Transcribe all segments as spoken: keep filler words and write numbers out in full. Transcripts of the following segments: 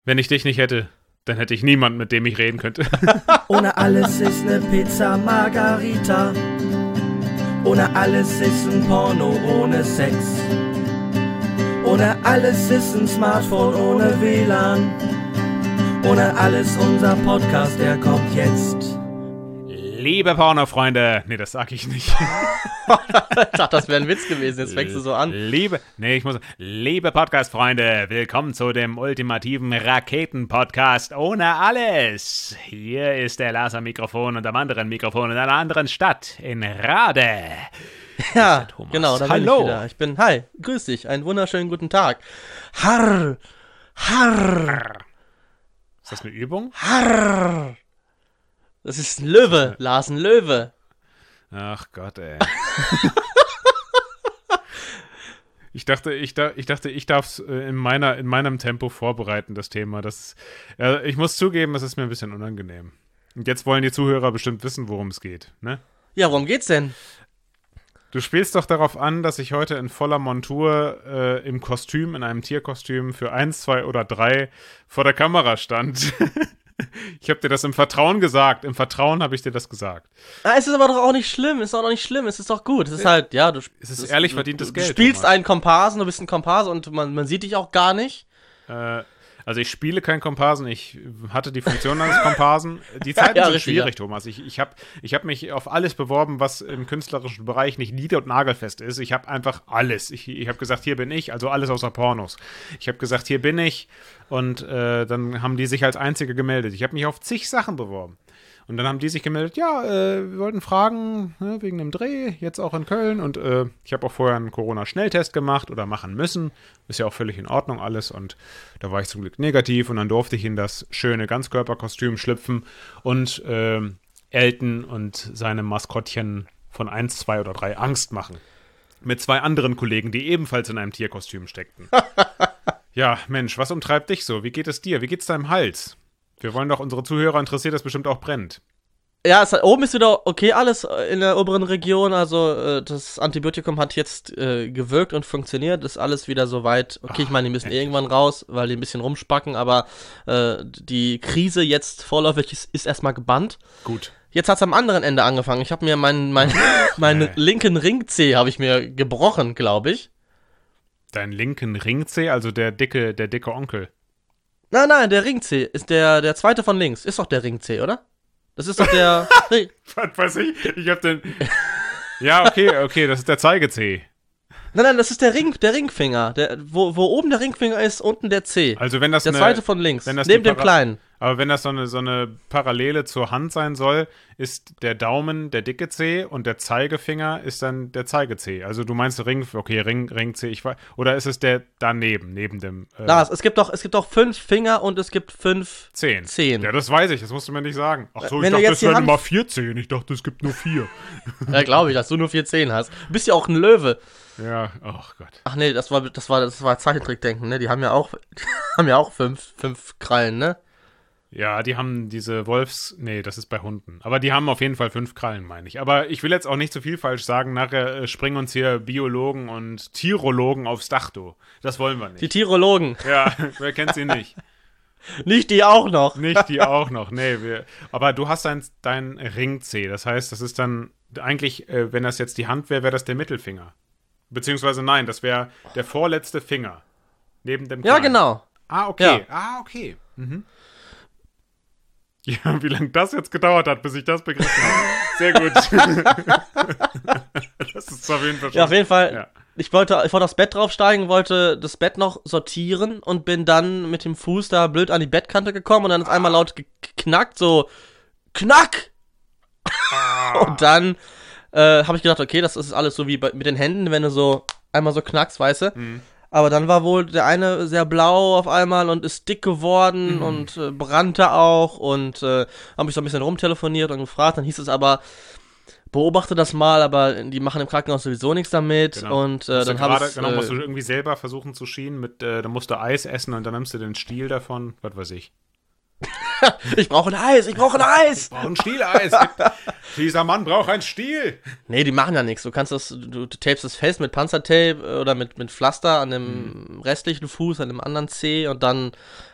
Wenn ich dich nicht hätte, dann hätte ich niemanden, mit dem ich reden könnte. Ohne alles ist ne Pizza Margarita. Ohne alles ist ein Porno ohne Sex. Ohne alles ist ein Smartphone ohne W L A N. Ohne alles unser Podcast, der kommt jetzt. Liebe Pornofreunde, nee, das sag ich nicht. Ich dachte, das wäre ein Witz gewesen, jetzt fängst du so an. Liebe, nee, ich muss, liebe Podcast-Freunde, willkommen zu dem ultimativen Raketen-Podcast ohne alles. Hier ist der Lars am Mikrofon und am anderen Mikrofon in einer anderen Stadt, in Rade. Ja, genau, da bin Hallo. ich wieder. Ich bin, hi, grüß dich, einen wunderschönen guten Tag. Harr, harr, Ist das eine Übung? harr. Das ist ein Löwe, Lars, ein Löwe. Ach Gott, ey. Ich dachte, ich, da, ich dachte, ich darf es in, meiner, in meinem Tempo vorbereiten, das Thema. Das, äh, ich muss zugeben, das ist mir ein bisschen unangenehm. Und jetzt wollen die Zuhörer bestimmt wissen, worum es geht, ne? Ja, worum geht's denn? Du spielst doch darauf an, dass ich heute in voller Montur äh, im Kostüm, in einem Tierkostüm für eins, zwei oder drei vor der Kamera stand. Ich habe dir das im Vertrauen gesagt. Im Vertrauen habe ich dir das gesagt. Ah, es ist aber doch auch nicht schlimm. Es ist auch noch nicht schlimm. Es ist doch gut. Es ist halt, ja, du. Es ist das, ehrlich du, verdientes du, Geld. Du spielst Thomas. einen Komparsen, du bist ein Komparse und man, man sieht dich auch gar nicht. Äh, also ich spiele keinen Komparsen. Ich hatte die Funktion eines Komparsen. Die Zeiten Ja, sind richtig, schwierig, ja. Thomas. Ich, ich habe ich hab mich auf alles beworben, was im künstlerischen Bereich nicht nied- und nagelfest ist. Ich habe einfach alles. Ich, ich habe gesagt, hier bin ich, also alles außer Pornos. Ich habe gesagt, hier bin ich. Und äh, dann haben die sich als Einzige gemeldet. Ich habe mich auf zig Sachen beworben. Und dann haben die sich gemeldet, ja, äh, wir wollten fragen, ne, wegen dem Dreh, jetzt auch in Köln. Und äh, ich habe auch vorher einen Corona-Schnelltest gemacht oder machen müssen. Ist ja auch völlig in Ordnung alles. Und da war ich zum Glück negativ. Und dann durfte ich in das schöne Ganzkörperkostüm schlüpfen und äh, Elton und seinem Maskottchen von eins, zwei oder drei Angst machen. Mit zwei anderen Kollegen, die ebenfalls in einem Tierkostüm steckten. Ja, Mensch, was umtreibt dich so? Wie geht es dir? Wie geht's deinem Hals? Wir wollen doch, unsere Zuhörer interessiert, das bestimmt auch brennt. Ja, es, oben ist wieder okay alles in der oberen Region, also äh, das Antibiotikum hat jetzt äh, gewirkt und funktioniert, ist alles wieder soweit. Okay, Ach, ich meine, die müssen endlich. irgendwann raus, weil die ein bisschen rumspacken, aber äh, die Krise jetzt vorläufig ist, ist erstmal gebannt. Gut. Jetzt hat's am anderen Ende angefangen. Ich habe mir meinen mein, meinen Nee. linken Ringzeh habe ich mir gebrochen, glaube ich. Deinen linken Ringzeh, also der dicke, der dicke Onkel. Nein, nein, der Ringzeh ist der der zweite von links. Ist doch der Ringzeh, oder? Das ist doch der Ring. Was weiß ich? Ich hab den... Ja, okay, okay, das ist der Zeigezeh. Nein, nein, das ist der Ring, der Ringfinger, der wo, wo oben der Ringfinger ist, unten der Zeh. Also wenn das Der eine, zweite von links, wenn das neben die dem Para- kleinen. Aber wenn das so eine, so eine Parallele zur Hand sein soll, ist der Daumen der dicke Zeh und der Zeigefinger ist dann der Zeigezeh. Also du meinst Ring, okay, Ring, Ringzeh, ich weiß, oder ist es der daneben, neben dem äh, Lars, es gibt doch, es gibt doch fünf Finger und es gibt fünf Zehn. Zehen. Ja, das weiß ich, das musst du mir nicht sagen. Ach so, ich Wenn du dachte, jetzt es die wären Hand- immer vier Zehen. Ich dachte, es gibt nur vier. Ja, glaube ich, dass du nur vier Zehen hast. Du bist ja auch ein Löwe. Ja, ach Gott. Ach nee, das war, das war, das war Zeichentrickdenken, ne? Die haben ja auch, die haben ja auch fünf, fünf Krallen, ne? Ja, die haben diese Wolfs... Nee, das ist bei Hunden. Aber die haben auf jeden Fall fünf Krallen, meine ich. Aber ich will jetzt auch nicht zu viel falsch sagen. Nachher äh, springen uns hier Biologen und Tirologen aufs Dach, du. Das wollen wir nicht. Die Tirologen. Ja, wer kennt sie nicht? Nicht die auch noch. Nicht die auch noch. Nee, wir, aber du hast dein, dein Ringzeh. Das heißt, das ist dann eigentlich, äh, wenn das jetzt die Hand wäre, wäre das der Mittelfinger. Beziehungsweise nein, das wäre der vorletzte Finger. Neben dem Ja, kleinen. genau. Ah, okay. Ja. Ah, okay. Mhm. Ja, wie lange das jetzt gedauert hat, bis ich das begriffen habe. Sehr gut. Das ist auf jeden Fall schon. Ja, auf jeden Fall. Ja. Ich wollte, ich wollte aufs Bett draufsteigen, wollte das Bett noch sortieren und bin dann mit dem Fuß da blöd an die Bettkante gekommen und dann ist einmal laut geknackt, so Knack! Und dann äh, habe ich gedacht, okay, das ist alles so wie bei, mit den Händen, wenn du so einmal so knackst, weißt du? Mhm. Aber dann war wohl der eine sehr blau auf einmal und ist dick geworden Mhm. und äh, brannte auch und äh, habe ich so ein bisschen rumtelefoniert und gefragt, dann hieß es aber, beobachte das mal, aber die machen im Krankenhaus sowieso nichts damit. Genau. Und äh, Musst du dann habe gerade- ich Genau, musst du äh, irgendwie selber versuchen zu schienen. Mit, äh, dann musst du Eis essen und dann nimmst du den Stiel davon. Was weiß ich. ich brauche ein Eis, ich brauche ein Eis. Braucht ein Stieleis. Dieser Mann braucht ein Stiel. Nee, die machen ja nichts. Du kannst das, du, du tapest es fest mit Panzertape oder mit, mit Pflaster an dem Hm. restlichen Fuß, an dem anderen Zeh und dann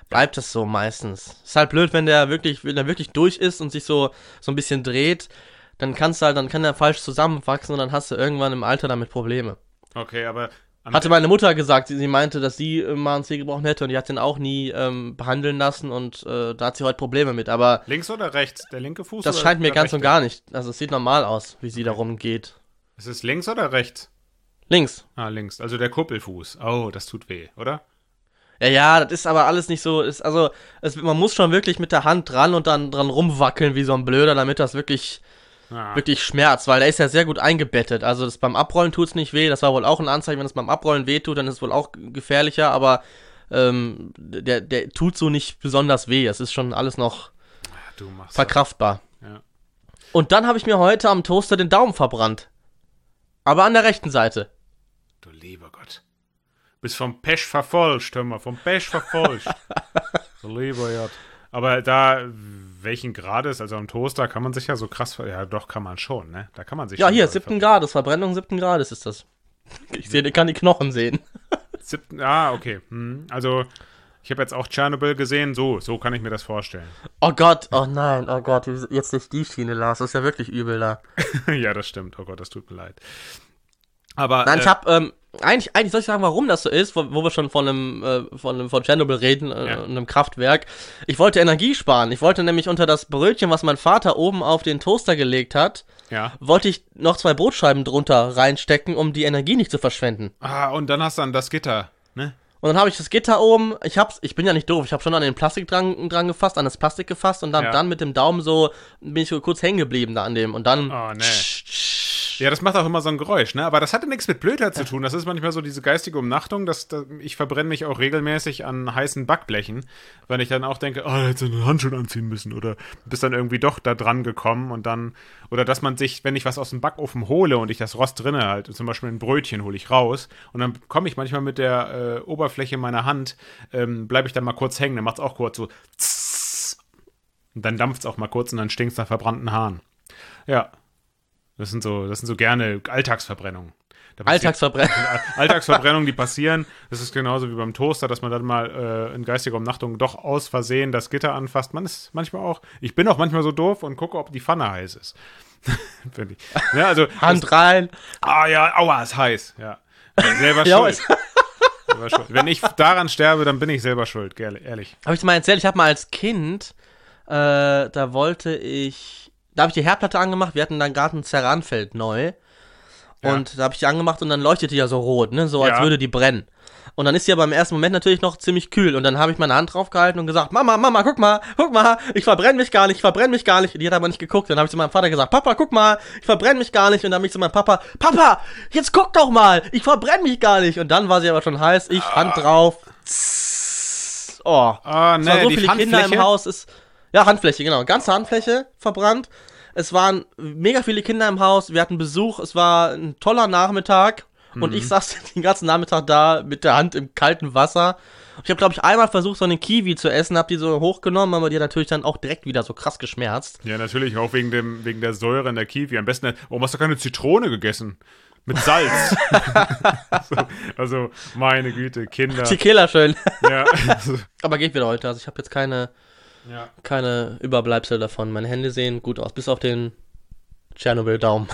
bleibt es so meistens. Ist halt blöd, wenn der wirklich, wenn der wirklich durch ist und sich so, so ein bisschen dreht, dann kannst du halt, dann kann der falsch zusammenwachsen und dann hast du irgendwann im Alter damit Probleme. Okay, aber... Hatte meine Mutter gesagt, sie, sie meinte, dass sie äh, mal einen Zeh gebrochen hätte und die hat den auch nie ähm, behandeln lassen und äh, da hat sie heute Probleme mit, aber... Links oder rechts? Der linke Fuß Das oder scheint mir der ganz rechte? und gar nicht. Also es sieht normal aus, wie sie da rumgeht. Ist es links oder rechts? Links. Ah, links. Also der Kuppelfuß. Oh, das tut weh, oder? Ja, ja, das ist aber alles nicht so, ist, also es, man muss schon wirklich mit der Hand dran und dann dran rumwackeln wie so ein Blöder, damit das wirklich... Ah. wirklich schmerzt, weil der ist ja sehr gut eingebettet. Also das beim Abrollen tut's nicht weh. Das war wohl auch ein Anzeichen, wenn es beim Abrollen weh tut, dann ist es wohl auch gefährlicher, aber ähm, der, der tut so nicht besonders weh. Es ist schon alles noch Du machst verkraftbar. Ja. Und dann habe ich mir heute am Toaster den Daumen verbrannt. Aber an der rechten Seite. Du lieber Gott. Bist vom Pech verfolgt, hör mal, vom Pech verfolgt. Du lieber Gott. Aber da, welchen Grades, also am Toaster kann man sich ja so krass, ver- ja doch, kann man schon, ne? Da kann man sich Ja, schon hier, ver- siebten Grades, Verbrennung siebten Grades ist das. Ich sehe, ich kann die Knochen sehen. Siebten, ah, okay. Hm. Also, ich habe jetzt auch Tschernobyl gesehen, so, so kann ich mir das vorstellen. Oh Gott, oh nein, oh Gott, jetzt nicht die Schiene, Lars, das ist ja wirklich übel da. Ja, das stimmt, oh Gott, das tut mir leid. Aber, Nein, äh, ich hab, ähm, eigentlich, eigentlich soll ich sagen, warum das so ist, wo, wo wir schon von einem, äh, von einem, von Tschernobyl reden, äh, Ja. einem Kraftwerk. Ich wollte Energie sparen. Ich wollte nämlich unter das Brötchen, was mein Vater oben auf den Toaster gelegt hat, ja. wollte ich noch zwei Brotscheiben drunter reinstecken, um die Energie nicht zu verschwenden. Ah, und dann hast du dann das Gitter, ne? Und dann habe ich das Gitter oben, ich hab's, ich bin ja nicht doof, ich habe schon an den Plastik dran, dran gefasst, an das Plastik gefasst und dann, Ja. dann mit dem Daumen so, bin ich so kurz hängen geblieben da an dem und dann... Oh, nee. Ja, das macht auch immer so ein Geräusch, ne? Aber das hatte nichts mit Blödheit zu tun. Das ist manchmal so diese geistige Umnachtung, dass, dass ich verbrenne mich auch regelmäßig an heißen Backblechen, weil ich dann auch denke, oh, da hätte ich einen Handschuh anziehen müssen oder bist dann irgendwie doch da dran gekommen und dann, oder dass man sich, wenn ich was aus dem Backofen hole und ich das Rost drinne halte, zum Beispiel ein Brötchen hole ich raus und dann komme ich manchmal mit der äh, Oberfläche meiner Hand, ähm, bleibe ich dann mal kurz hängen, dann macht es auch kurz so tss, und dann dampft es auch mal kurz und dann stinkt es nach verbrannten Haaren. Ja. Das sind so, das sind so gerne Alltagsverbrennungen. Da passiert- Alltagsverbrennung. Alltagsverbrennungen, die passieren. Das ist genauso wie beim Toaster, dass man dann mal äh, in geistiger Umnachtung doch aus Versehen das Gitter anfasst. Man ist manchmal auch, ich bin auch manchmal so doof und gucke, ob die Pfanne heiß ist. Finde ich. Ja, also, Hand das, rein. ah ja, aua, ist heiß. Ja. Selber Ja, schuld. ist- selber schuld. Wenn ich daran sterbe, dann bin ich selber schuld, gerne, ehrlich. Habe ich dir mal erzählt, ich habe mal als Kind, äh, da wollte ich, da habe ich die Herdplatte angemacht, wir hatten dann gerade ein Ceranfeld neu und Ja. da habe ich die angemacht und dann leuchtet die ja so rot, ne, so als Ja. würde die brennen. Und dann ist die aber im ersten Moment natürlich noch ziemlich kühl und dann habe ich meine Hand drauf gehalten und gesagt, Mama, Mama, guck mal, guck mal, ich verbrenne mich gar nicht, ich verbrenne mich gar nicht. Die hat aber nicht geguckt, dann habe ich zu meinem Vater gesagt, Papa, guck mal, ich verbrenne mich gar nicht und dann habe ich zu meinem Papa, Papa, jetzt guck doch mal, ich verbrenne mich gar nicht. Und dann war sie aber schon heiß, ich Hand drauf, Zzzz. Oh. Ah, Es waren nee, so die viele Kinder im Handfläche. Haus, ist, ja, Handfläche, genau, ganze Handfläche verbrannt. Es waren mega viele Kinder im Haus, wir hatten Besuch, es war ein toller Nachmittag und Mhm. ich saß den ganzen Nachmittag da mit der Hand im kalten Wasser. Ich habe, glaube ich, einmal versucht, so eine Kiwi zu essen, habe die so hochgenommen, aber die hat natürlich dann auch direkt wieder so krass geschmerzt. Ja, natürlich, auch wegen, dem, wegen der Säure in der Kiwi. Am besten, warum hast du keine Zitrone gegessen? Mit Salz. so, also, meine Güte, Kinder. Tequila schön. Ja, also, Aber geht wieder heute, also ich habe jetzt keine, ja. keine Überbleibsel davon. Meine Hände sehen gut aus, bis auf den Tschernobyl-Daumen.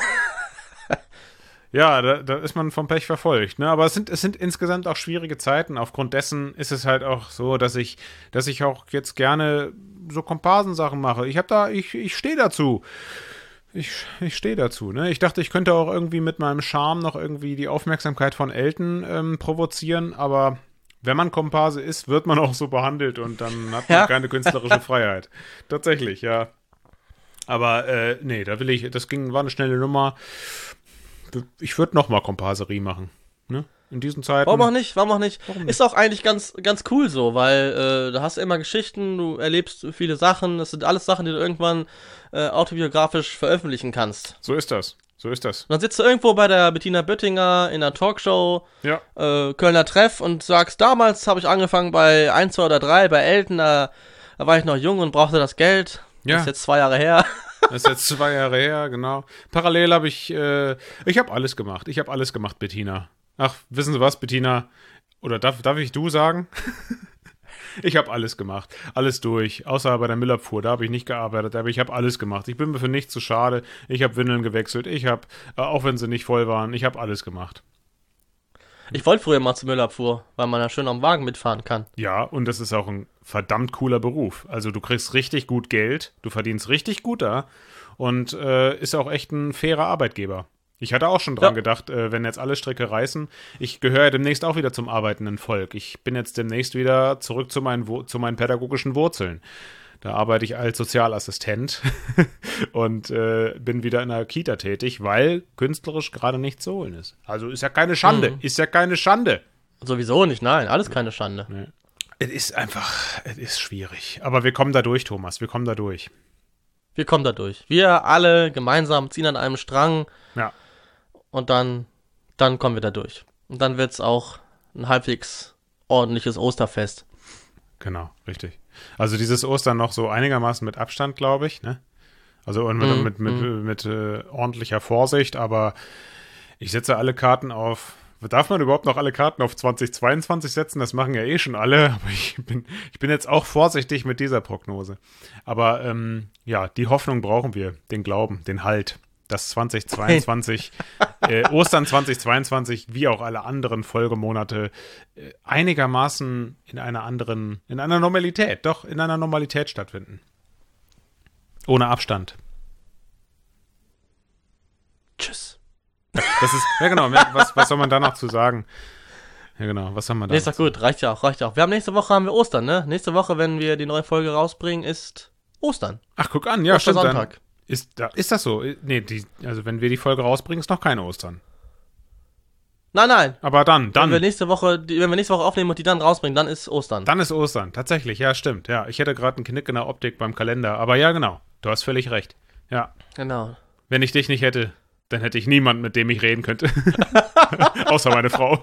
Ja, da, da ist man vom Pech verfolgt, ne? Aber es sind, es sind insgesamt auch schwierige Zeiten. Aufgrund dessen ist es halt auch so, dass ich, dass ich auch jetzt gerne so Komparsensachen mache. Ich habe da, ich, ich stehe dazu. Ich, ich stehe dazu, ne? Ich dachte, ich könnte auch irgendwie mit meinem Charme noch irgendwie die Aufmerksamkeit von Eltern ähm, provozieren, aber wenn man Komparse ist, wird man auch so behandelt und dann hat man Ja. keine künstlerische Freiheit. Tatsächlich, ja. Aber äh, nee, da will ich, das ging, war eine schnelle Nummer. Ich würde nochmal Komparserie machen, ne? In diesen Zeiten. Warum auch nicht? Warum auch nicht? Warum nicht? Ist auch eigentlich ganz, ganz cool so, weil äh, da hast du immer Geschichten, du erlebst viele Sachen, das sind alles Sachen, die du irgendwann äh, autobiografisch veröffentlichen kannst. So ist das. So ist das. Und dann sitzt du irgendwo bei der Bettina Böttinger in einer Talkshow, Ja. äh, Kölner Treff und sagst, damals habe ich angefangen bei eins, zwei oder drei, bei Elton, da, da war ich noch jung und brauchte das Geld. Ja. Das ist jetzt zwei Jahre her. Das ist jetzt zwei Jahre her, genau. Parallel habe ich, äh, ich habe alles gemacht. Ich habe alles gemacht, Bettina. Ach, wissen Sie was, Bettina? Oder darf, darf ich du sagen? Ich habe alles gemacht, alles durch, außer bei der Müllabfuhr, da habe ich nicht gearbeitet, aber ich habe alles gemacht. Ich bin mir für nichts zu schade, ich habe Windeln gewechselt, ich habe, äh, auch wenn sie nicht voll waren, ich habe alles gemacht. Ich wollte früher mal zur Müllabfuhr, weil man da schön am Wagen mitfahren kann. Ja, und das ist auch ein verdammt cooler Beruf. Also du kriegst richtig gut Geld, du verdienst richtig gut da und äh, ist auch echt ein fairer Arbeitgeber. Ich hatte auch schon dran Ja. gedacht, äh, wenn jetzt alle Stricke reißen, ich gehöre ja demnächst auch wieder zum arbeitenden Volk. Ich bin jetzt demnächst wieder zurück zu meinen, Wo- zu meinen pädagogischen Wurzeln. Da arbeite ich als Sozialassistent und äh, bin wieder in der Kita tätig, weil künstlerisch gerade nichts zu holen ist. Also ist ja keine Schande, Mhm. ist ja keine Schande. Sowieso nicht, nein, alles keine Schande. Nee. Es ist einfach, es ist schwierig. Aber wir kommen da durch, Thomas, wir kommen da durch. Wir kommen da durch. Wir alle gemeinsam ziehen an einem Strang Ja. und dann, dann kommen wir da durch. Und dann wird's auch ein halbwegs ordentliches Osterfest. Genau, richtig. Also dieses Ostern noch so einigermaßen mit Abstand, glaube ich, ne? Also und mit, Mm, mit, mit, mm. mit, äh, ordentlicher Vorsicht, aber ich setze alle Karten auf. Darf man überhaupt noch alle Karten auf zwanzig zweiundzwanzig setzen? Das machen ja eh schon alle, aber ich bin, ich bin jetzt auch vorsichtig mit dieser Prognose. Aber ähm, ja, die Hoffnung brauchen wir, den Glauben, den Halt, dass zwanzig zweiundzwanzig, äh, Ostern zwanzig zweiundzwanzig, wie auch alle anderen Folgemonate, äh, einigermaßen in einer anderen, in einer Normalität, doch in einer Normalität stattfinden. Ohne Abstand. Tschüss. Das ist, ja genau, mehr- was, was soll man da noch zu sagen? Ja genau, was soll man da Nee, ist noch doch gut, reicht ja auch, reicht ja auch. Wir haben nächste Woche haben wir Ostern, ne? Nächste Woche, wenn wir die neue Folge rausbringen, ist Ostern. Ach, guck an, ja, stimmt. Dann Ostersonntag. ist, da, ist das so? Nee, die, also wenn wir die Folge rausbringen, ist noch kein Ostern. Nein, nein. Aber dann, dann. Wenn wir nächste Woche, die, wenn wir nächste Woche aufnehmen und die dann rausbringen, dann ist Ostern. Dann ist Ostern, tatsächlich, ja, stimmt. Ja, ich hätte gerade einen Knick in der Optik beim Kalender, aber ja, genau, du hast völlig recht. Ja, Genau. wenn ich dich nicht hätte, dann hätte ich niemanden, mit dem ich reden könnte. Außer meine Frau.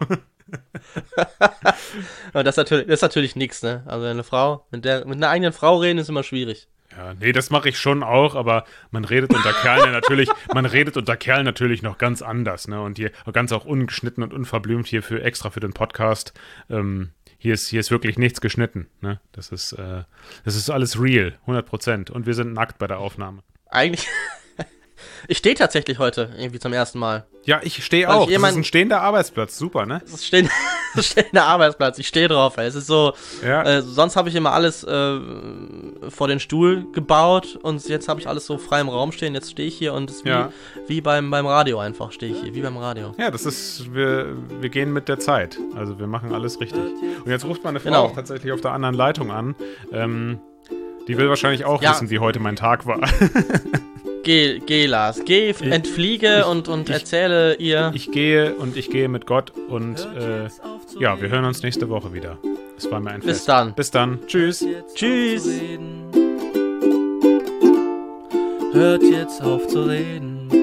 Aber das ist natürlich, das ist natürlich nichts, ne? Also eine Frau, mit der, mit einer eigenen Frau reden ist immer schwierig. Ja, nee, das mache ich schon auch, aber man redet unter Kerlen ja natürlich, man redet unter Kerlen natürlich noch ganz anders, ne? Und hier ganz auch ungeschnitten und unverblümt hier für extra für den Podcast. Ähm, hier ist, hier ist wirklich nichts geschnitten, ne? Das ist, äh, das ist alles real, hundert Prozent. Und wir sind nackt bei der Aufnahme. Eigentlich. Ich stehe tatsächlich heute irgendwie zum ersten Mal. Ja, ich stehe Weil ich auch. Das jemand- ist ein stehender Arbeitsplatz, super, ne? Es ist stehen- es ist stehender Arbeitsplatz. Ich stehe drauf, ey. Es ist so. Ja. Äh, sonst habe ich immer alles äh, vor den Stuhl gebaut und jetzt habe ich alles so frei im Raum stehen. Jetzt stehe ich hier und es ist wie, Ja. wie beim, beim Radio einfach, stehe ich hier, wie beim Radio. Ja, das ist, wir, wir gehen mit der Zeit. Also wir machen alles richtig. Und jetzt ruft meine Frau Genau. auch tatsächlich auf der anderen Leitung an. Ähm, die will wahrscheinlich auch Ja. wissen, wie heute mein Tag war. Geh, geh, Lars. Geh, entfliege ich- und, und ich- erzähle ihr. Ich gehe und ich gehe mit Gott und äh, ja, wir hören uns nächste Woche wieder. Es war mir ein Bis Fest. dann. Bis dann. Tschüss. Tschüss. Hört jetzt auf zu reden.